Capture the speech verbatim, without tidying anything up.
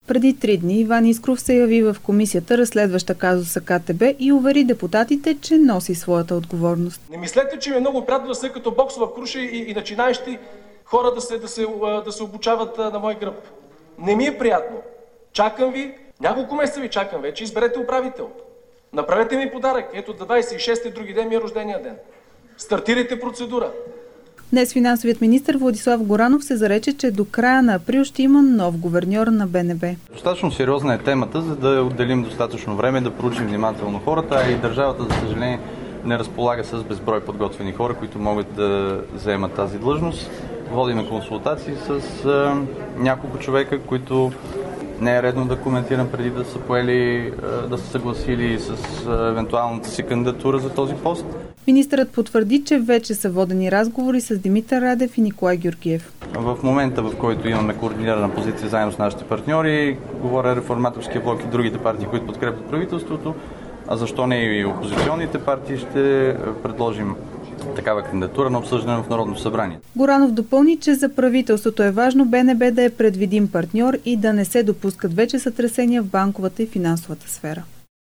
Преди три дни Иван Искров се яви в комисията, разследваща казуса КТБ, и увери депутатите, че носи своята отговорност. Не мислете, че ми е много приятно да се като боксова круша и, и начинаещи хора да се, да, се, да се обучават на мой гръб. Не ми е приятно. Чакам ви, няколко месеца ви чакам вече, изберете управител. Направете ми подарък. Ето двадесет и шести други ден ми е рождения ден. Стартирайте процедура. Днес финансовият министър Владислав Горанов се зарече, че до края на април ще има нов гуверньор на Б Н Б. Достатъчно сериозна е темата, за да отделим достатъчно време да проучим внимателно хората, а и държавата, за съжаление, не разполага с безброй подготвени хора, които могат да заемат тази длъжност. Водиме консултации с а, няколко човека, които не е редно да коментирам преди да са поели, да са съгласили с евентуалната си кандидатура за този пост. Министърът потвърди, че вече са водени разговори с Димитър Радев и Николай Георгиев. В момента, в който имаме координирана позиция заедно с нашите партньори, говоря Реформаторския блок и другите партии, които подкрепят правителството, а защо не и опозиционните партии, ще предложим такава кандидатура на обсъждане в Народното събрание. Горанов допълни, че за правителството е важно Б Н Б да е предвидим партньор и да не се допускат вече сътресения в банковата и финансовата сфера.